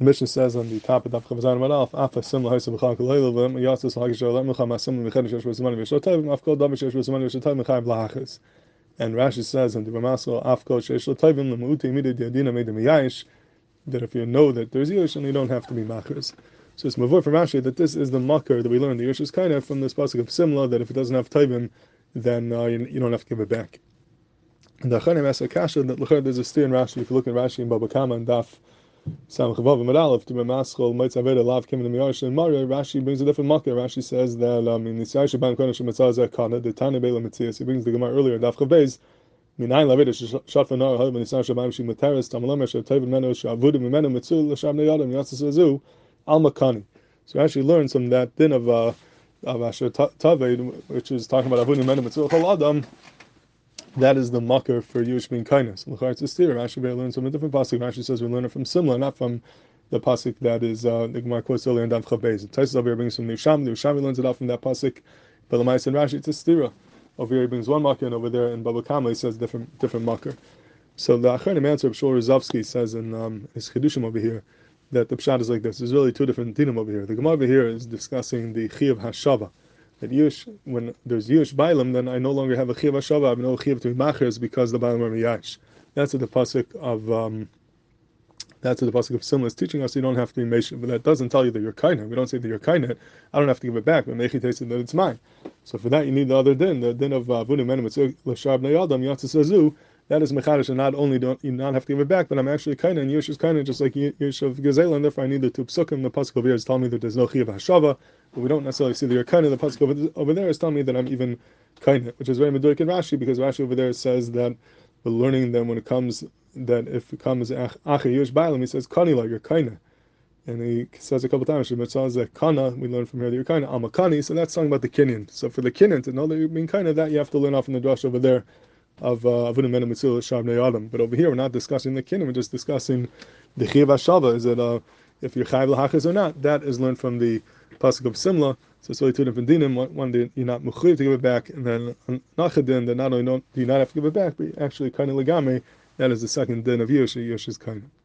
The Mishnah says on the top of Daf Chavazan Madalf, "Afa simla ha'isa b'chal k'leilu v'em yatzis l'hagish ha'olem l'cham ha'simla v'chedesh yesh b'zman v'yeshotayv v'afkol davar shesh b'zman v'yeshotayv v'chayv l'hachis." And Rashi says in the Ramasol, "Afkol shesh l'tayvim l'mu'uti midei diadina meidem yayish," that if you know that there's yish, then you don't have to be machers. So it's mavur from Rashi that this is the makar that we learned the yish is kind of from this pasuk of simla, that if it doesn't have tayvim, then you don't have to give it back. And the Achanim asks a kasha that there's a steer in Rashi. If you look at Rashi in Baba Kama and Daf Sam Chavav and Medalef to be maschol might have a lav came in the Miyash and Mario. Rashi brings a different makar. Rashi says that in the Siyah Shabban Kodesh Mitzazah Kana the Tana Beila Mitzias. He brings the Gemara earlier Daf Chavez. Minayin Lavidish Shafan Nar Hal Ben Siyah Shabban Shim Materis Tamalam Yashav Tevim Menu Shavudim Menu Mitzul Lasham Neyadam Yatzis Azu Al Makani. So Rashi learns from that din of Asher Taved, which is talking about Avudim Menu Mitzul Chol Adam. That is the makar for Yush being kindness. L'char it's a steer. Rashi learns from a different pasuk. Rashi says we learn it from Simla, not from the pasuk that is the Gemara quotes earlier in Dav Chavez. Taisus over here brings from the Usham. The Usham learns it out from that pasuk. But the Ma'aser and Rashi it's a steer. Over here he brings one makar, and over there in Baba Kama he says different makar. So the Acharonim answer of Shor Rozovsky says in his Chidushim over here that the pshat is like this. There's really two different dinim over here. The Gemara over here is discussing the Chiyav Hashava. That Yush, when there's Yush Bailam, then I no longer have a Chiyav Hashava, I have no Chiyav to be Machers because the Bailam are Miyash. That's what the pasuk of Simla is teaching us. You don't have to be Meshach, but that doesn't tell you that you're Kainah. We don't say that you're Kainah. I don't have to give it back, but Mechi takes it that it's mine. So for that you need the other din, the din of Vunim Menim L'Shab Neyadam Yatzis Azu. That is Mechadish, and not only don't you not have to give it back, but I'm actually Kainah, and Yush is Kainah just like Yush of Gazela, and therefore I need the two psukim. The pasuk over here is telling me that there's no Chiyav Hashava, but we don't necessarily see that you're Kainah. The pasuk over there is telling me that I'm even Kainah, which is very meduik in Rashi, because Rashi over there says that we're learning that when it comes, that if it comes Acha Yush Bailam, he says Kanila, you're Kainah. And he says a couple times, Kana, we learn from here that you're Kainah, Amakani, so that's talking about the Kinyan. So for the Kinyan, to know that you're being Kainah, that you have to learn off in the drush over there of Avudim Menu Mitzul Shab Neyadam. But over here we're not discussing the Kinyan, we're just discussing the Chiyav Hashava. Is it if you're Chayav L'Hachas or not? That is learned from the pasuk of Simla. So it's only two different dinim. One day you're not Mechuyev to give it back, and then Nachadin that not only do you not have to give it back, but actually Kainah Legame. That is the second din of Yush. Yush is Kainah.